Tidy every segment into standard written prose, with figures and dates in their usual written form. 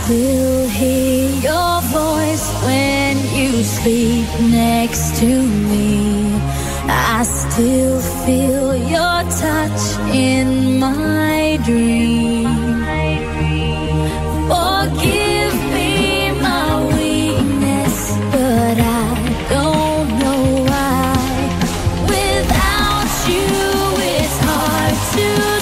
still hear your voice when you sleep next to me. I still feel your touch in my dream. Forgive me my weakness, but I don't know why. Without you, it's hard to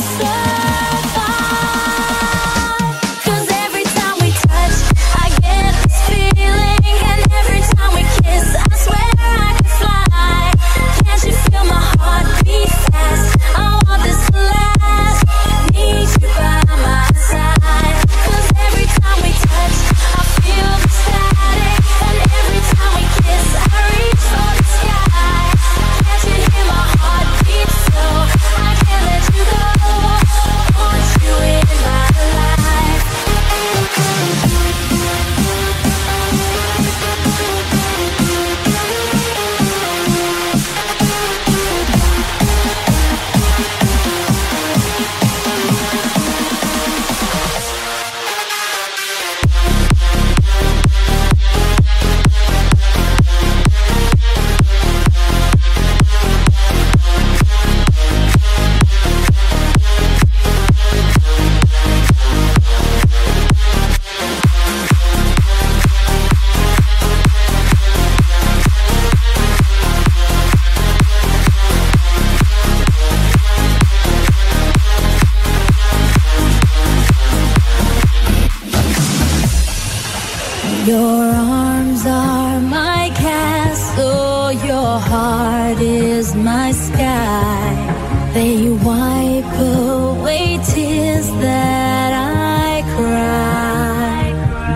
your arms are my castle, your heart is my sky. They wipe away tears that I cry.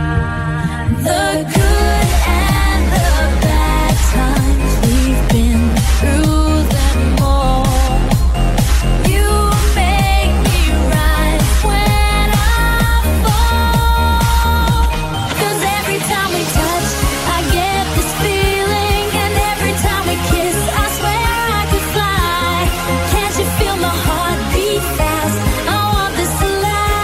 The good and the bad times, we've been through them all. You make me rise when I fall. 'Cause every time we touch, I get this feeling, and every time we kiss, I swear I could fly. Can't you feel my heart beat fast? I want this to last.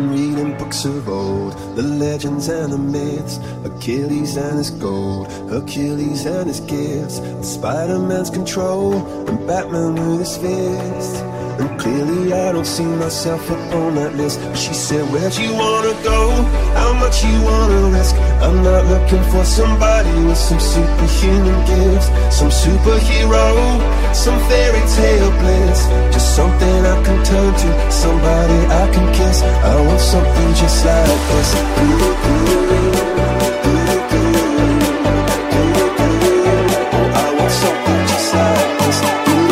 been reading books of old, the legends and the myths, Achilles and his gold, Hercules and his gifts, and Spider-Man's control, and Batman with his fists. And clearly I don't see myself up on that list. But she said, where'd you wanna go? How much you wanna risk? I'm not looking for somebody with some superhuman gifts, some superhero, some fairy tale bliss. Just something I can turn to, somebody I can kiss. I want something just like this. I want something just like this.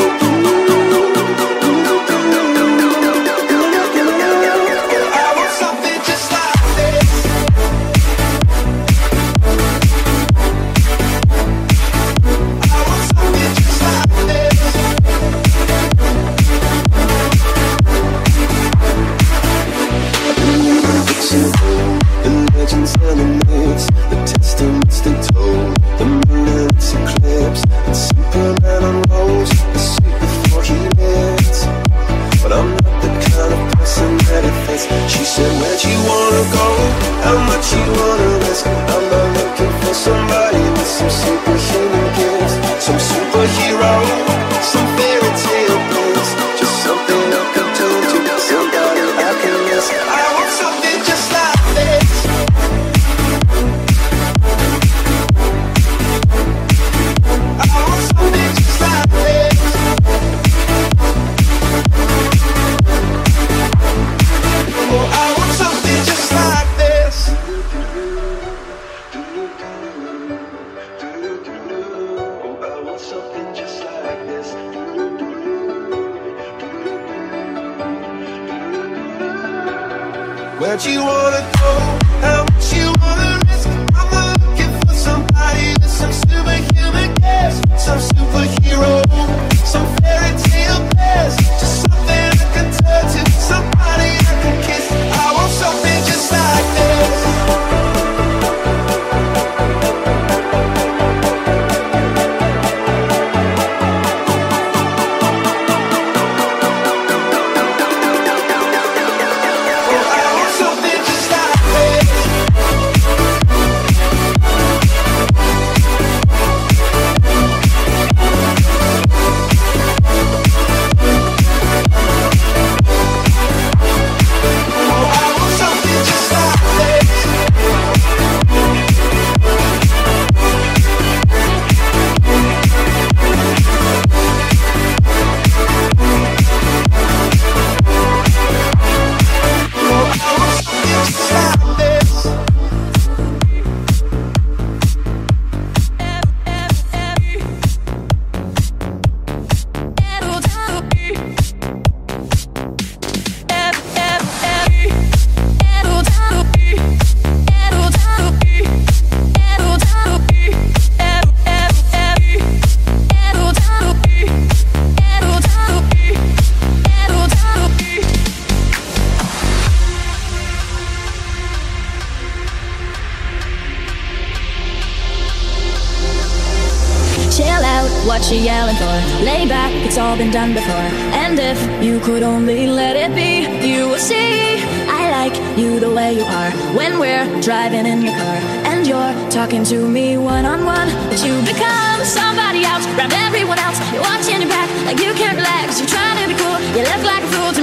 Where'd you wanna go? How much you wanna risk? I'm not looking for somebody with some superhuman gifts, some superhero, some fairy tale bliss. Just something I can turn to, somebody I can kiss. I want something just like this. What you yelling for? Lay back, it's all been done before. And if you could only let it be, you will see I like you the way you are. When we're driving in your car and you're talking to me one-on-one, but you become somebody else, grab everyone else. You're watching your back like you can't relax. You're trying to be cool, you look like a fool to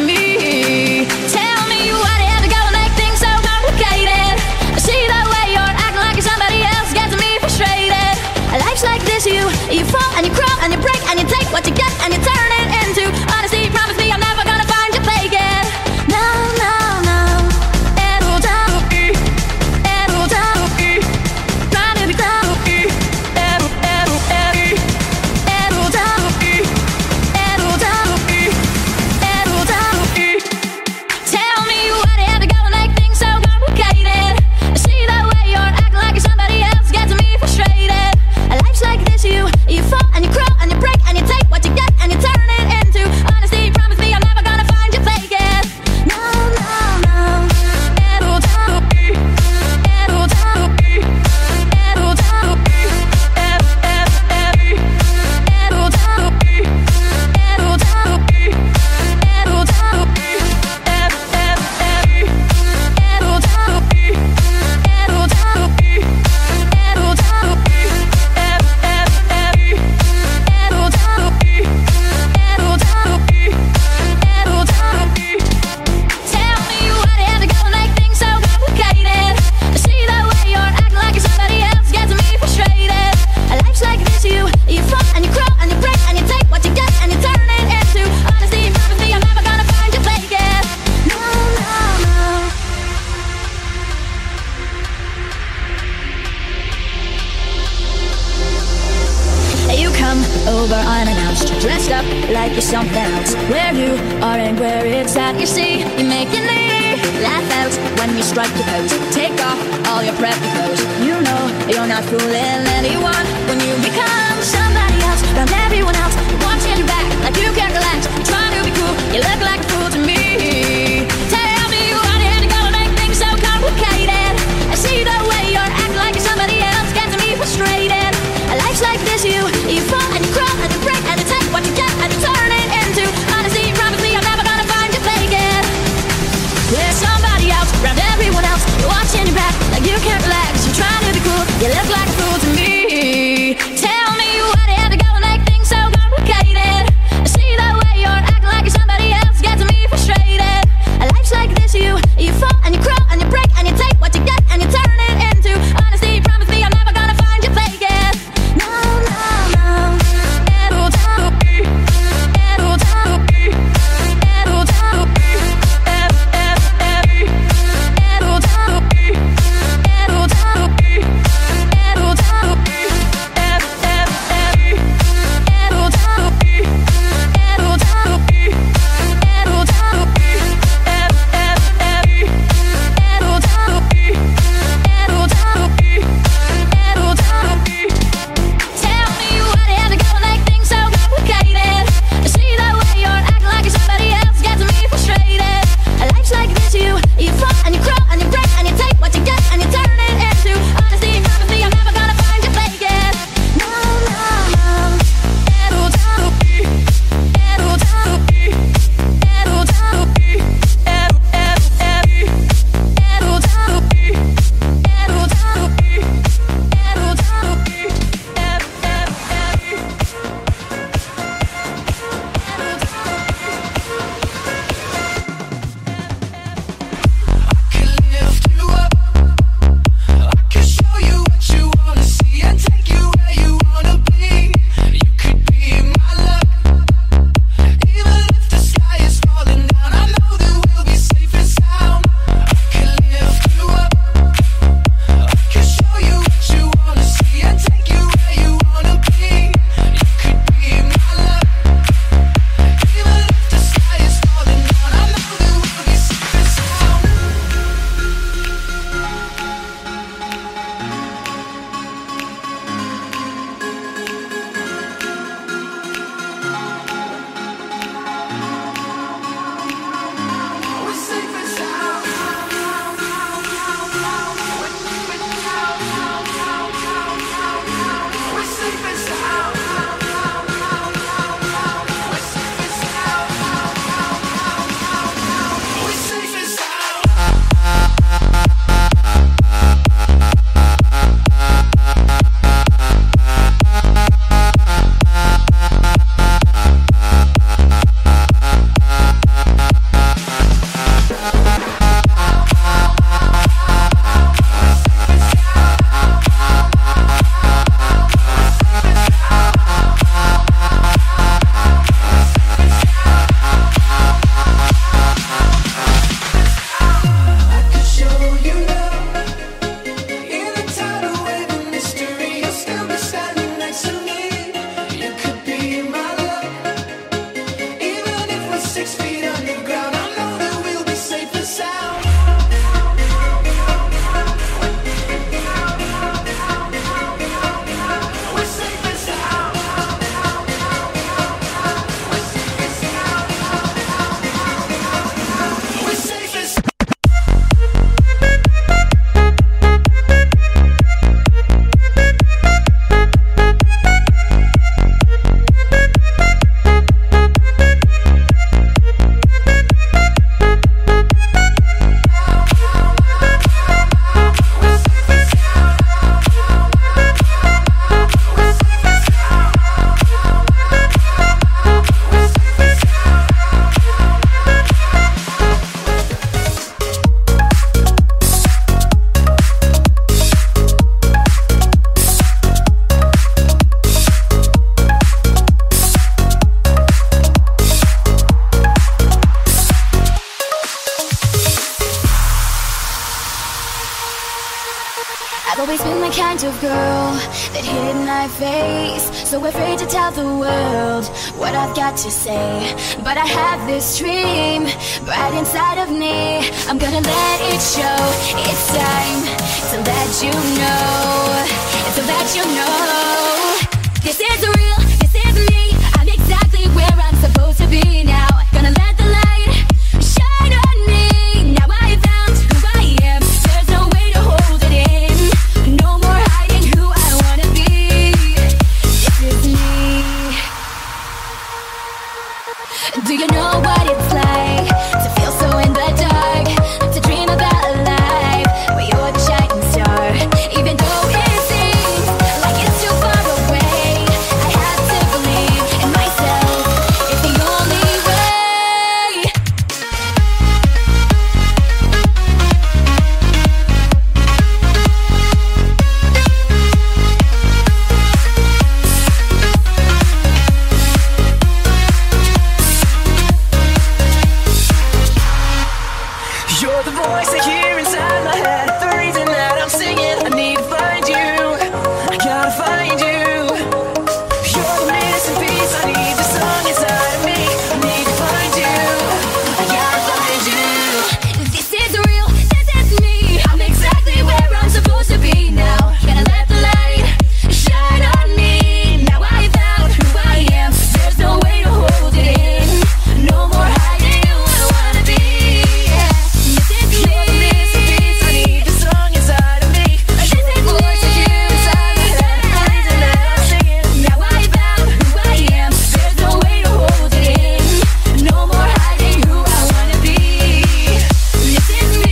me. Tell me what it had to go and make things so complicated. I see the way you're acting like you're somebody else, gets me frustrated. Life's like this, you fall and you crawl and you break and you take what you get and you turn it into honesty. Promise me I'm never gonna find you faking. No, no, no. It'll die. It'll die. Trying to be clown. It'll die. It'll die. It'll die. Tell you're something else. Where you are and where it's at, you see, you're making me laugh out when you strike your pose. Take off all your preppy clothes. You know you're not fooling anyone when you become somebody else. Around everyone else, you're watching your back like you can't relax. You're trying to be cool, you look like a fool to me. Tell me why you had to go and make things so complicated. I see the way you're acting like you're somebody else, gets me frustrated. Life's like this, you fall and you crawl and you break and you take what you get and you turn it into honesty. Promise me I'm never gonna find you faking. There's somebody else around everyone else. You're watching your back like you can't relax. You're trying to be cool, you look like a fool to me. Tell me why they had to go and make things so complicated. I see the way you're acting like you're somebody else, gets me frustrated. Life's like this, you fall and you crawl and you break and you take what you get and you turn it into honesty. Promise me I'm never gonna find you faking. No, no, no. It'll tell me. It'll tell me. It'll tell me. It'll tell me. It'll tell me. It'll tell me. I've always been the kind of girl that hid my face, so afraid to tell the world what I've got to say. But I have this dream right inside of me. I'm gonna let it show. It's time to let you know. To let you know. This is real, this is me. I'm exactly where I'm supposed to be now. Gonna let the light shine on me. Now I found who I am. There's no way to hold it in. No more hiding who I wanna be. This is me. Do you know what it's like to feel so in the dark? To dream about a life where you're the shining star. Even though it seems like it's too far away, I have to believe in myself. It's the only way. You're the voice I hear inside my head, the reason that I'm singing. I need to find you, I gotta find you. You're the missing piece, I need the song inside of me. I need to find you, I gotta find you. This is real, this is me. I'm exactly where I'm supposed to be now. Gonna let the light shine on me. Now I found who I am. There's no way to hold it in. No more hiding who I wanna be. This is me. You're the missing piece, I need the song inside of me. You're the voice I hear inside my head, the reason that I'm singing. Now I found who I am. There's no way to hold it in. No more hiding who I wanna be. This is me.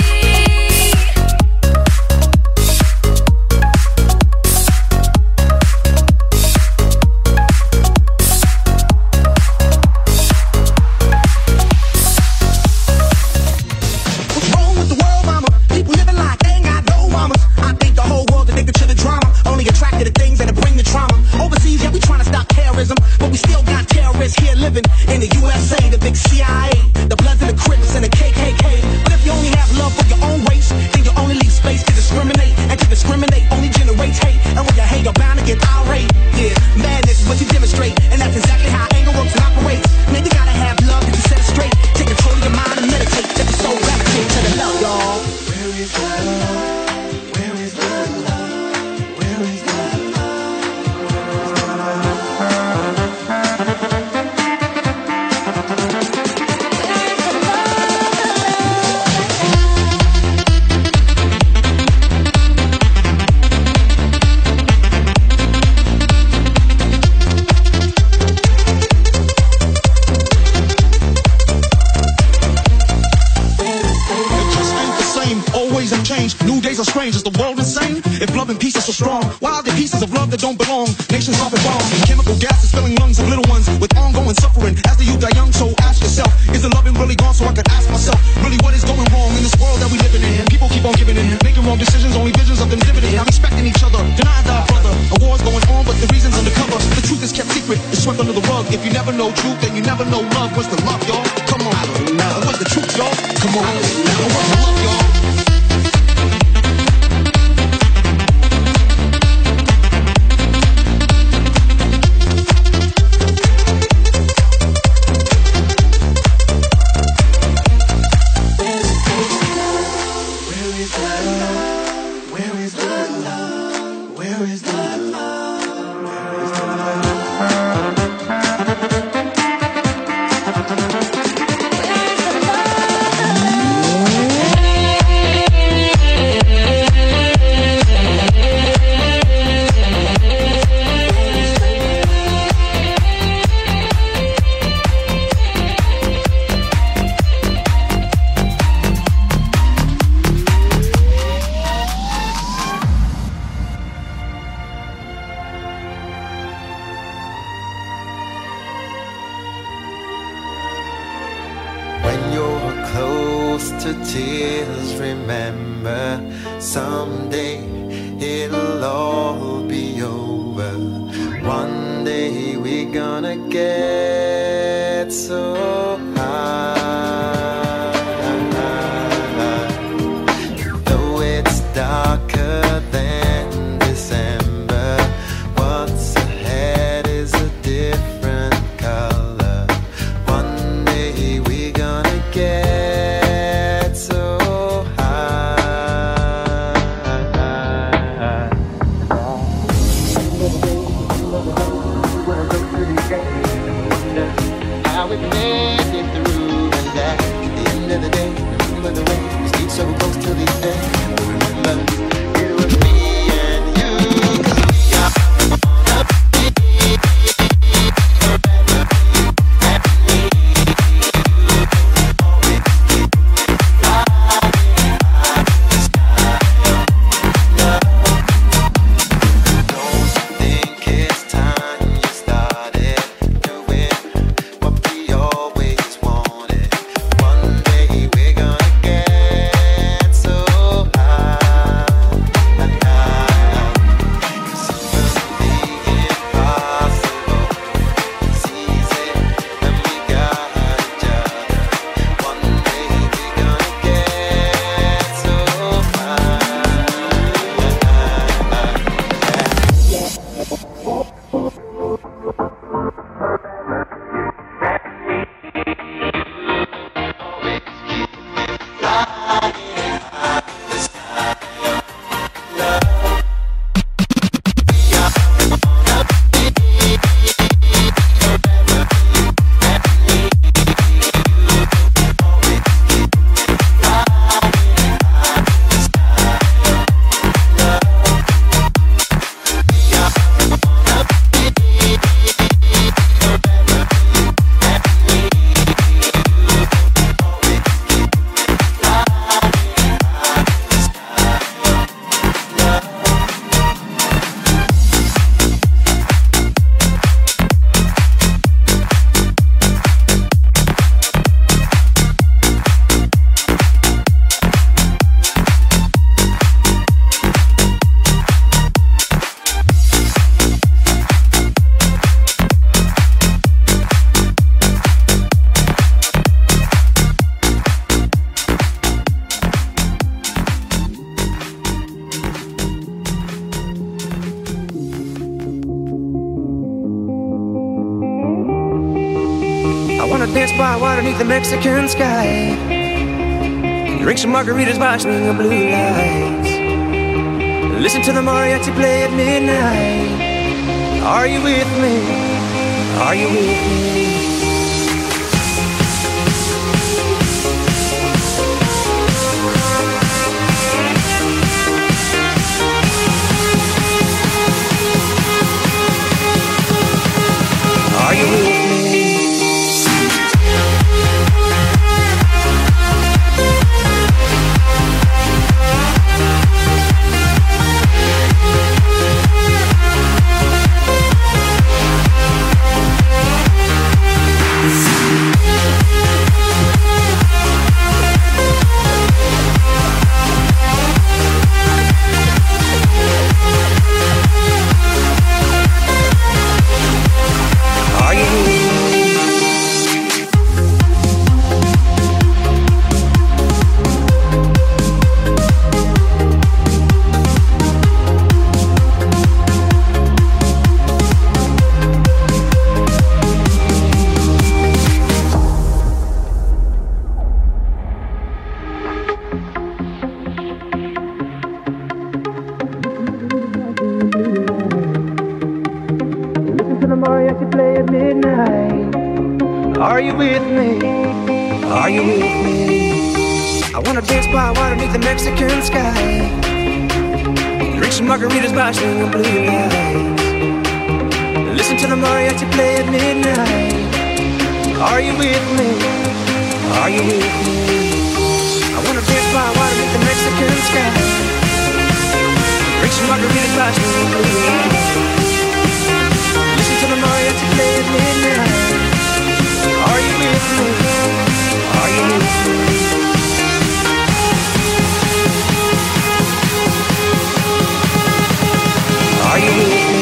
What's wrong with the world, mama? People living like they ain't got no mamas. I think the whole world addicted to the drama, only attracted to things that bring the trauma. Overseas, yeah, we trying to stop terrorism, but we still got terrorists here living in the USA, the big CIA, the Bloods and the Crips and the KKK. But if you only have love for your own race, then you only leave space to discriminate, and to discriminate only generates hate. And when you hate, you're bound to get irate. Yeah, madness is what you demonstrate, and that's exactly how anger works and operates. Man, you gotta have love to set it straight. Take control of your mind and meditate. Let the soul gravitate to the love, y'all. Where is the love? Where is the love? Where is the It just ain't the same. Always have changed. New days are strange. Is the world insane? If love and peace are so strong, why are there pieces of love that don't belong? Nations off and bombs. Chemical gases filling lungs of little ones with ongoing suffering. As the youth die young, so ask yourself, is the loving really gone? So I could ask myself, really what is going wrong in this world that we living in? People keep on giving in, making wrong decisions, only visions of them dividends. Not respecting each other, denying thy brother. A war's going on, but the reason's undercover. The truth is kept secret, it's swept under the rug. If you never know truth, then you never know love. What's the love, y'all? Come on. I don't know. What's the truth, y'all? Come on. What's the love, y'all? Where is the love? Where is the love? Where is the love? Where is the love? When you're close to tears, remember someday it'll all be over. One day we're gonna get so high. Though it's darker dance by water beneath the Mexican sky. Drink some margaritas watching the blue lights. Listen to the mariachi play at midnight. Are you with me? Are you with me? Are you with me? Are you with me? Are you with me? I wanna dance by water beneath the Mexican sky. Drink some margaritas by swinging blue lights. Listen to the mariachi play at midnight. Are you with me? Are you with me? I wanna dance by water beneath the Mexican sky. Drink some margaritas by swinging blue lights. Listen to the mariachi play at midnight. Are you with me? Are you with me? Are you with me?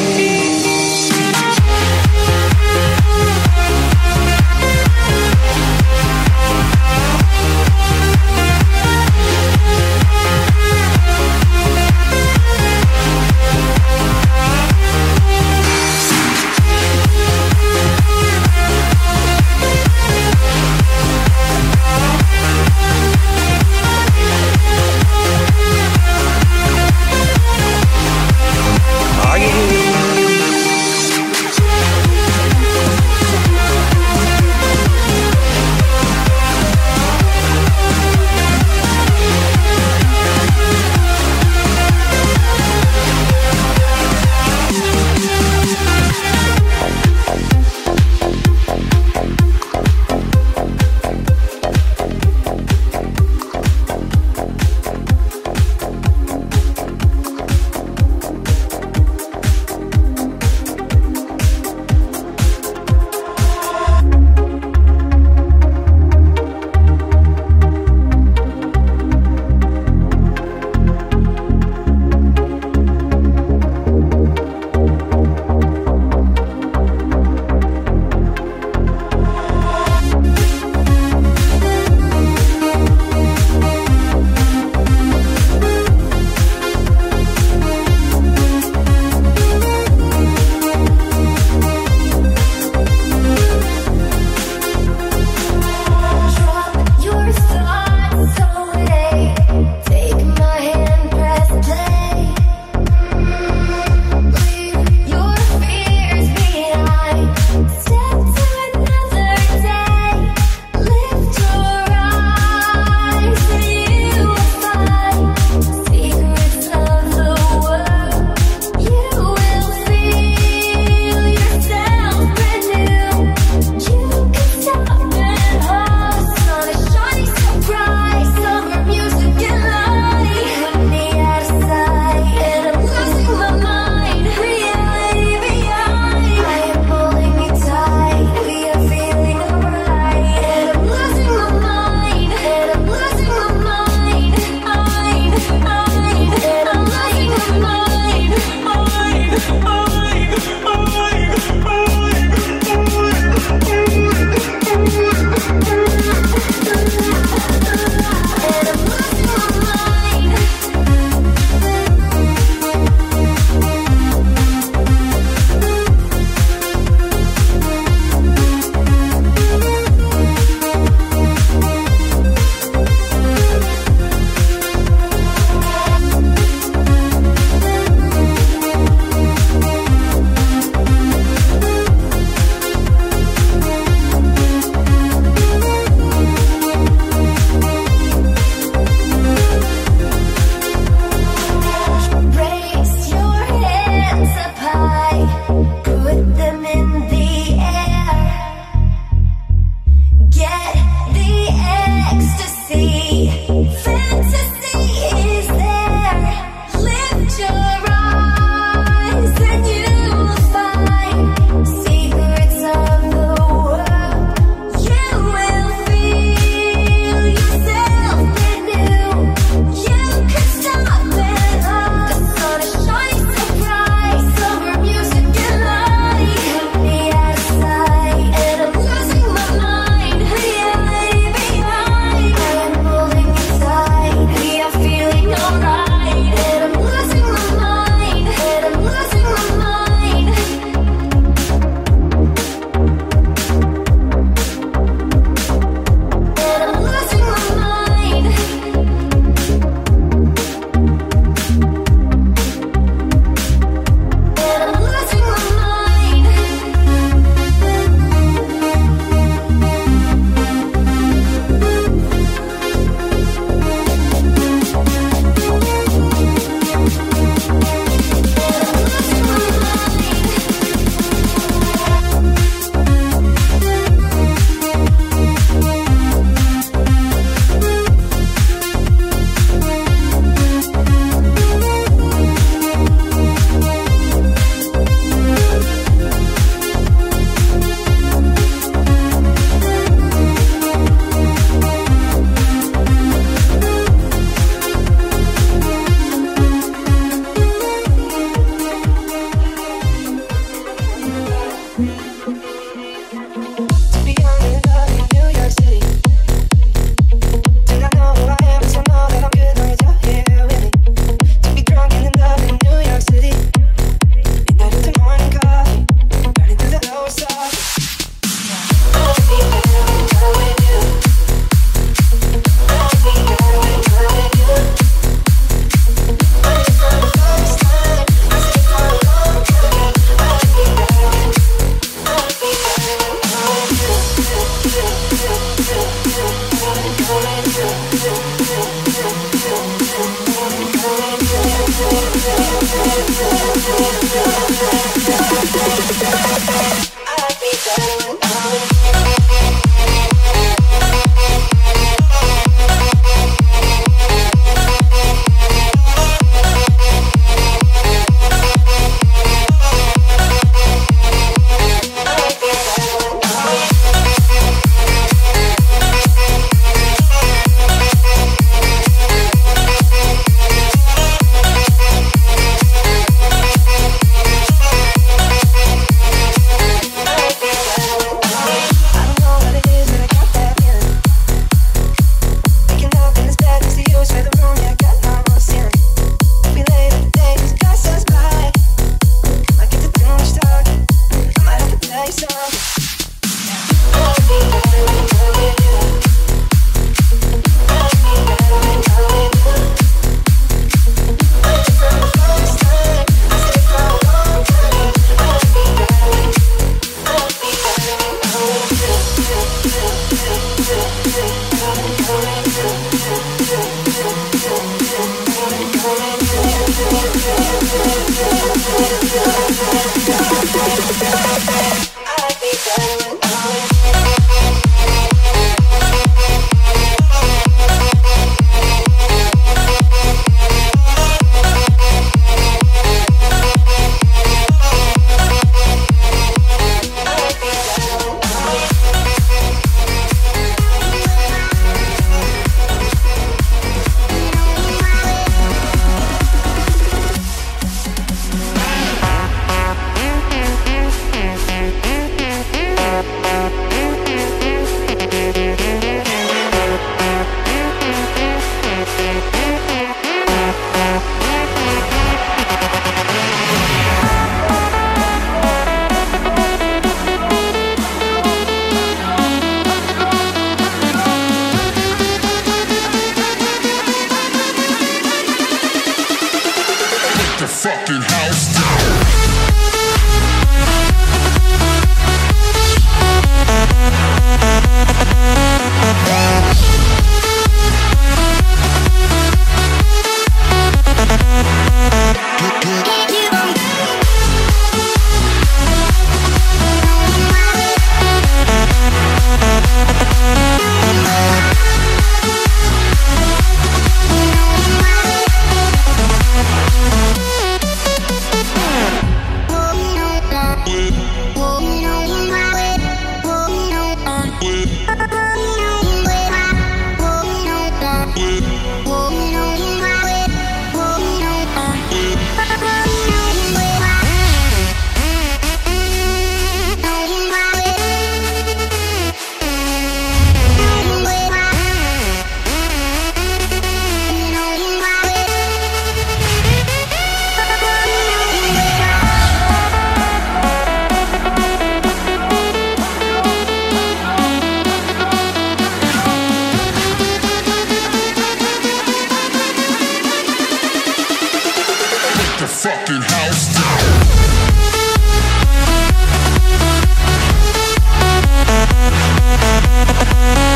down.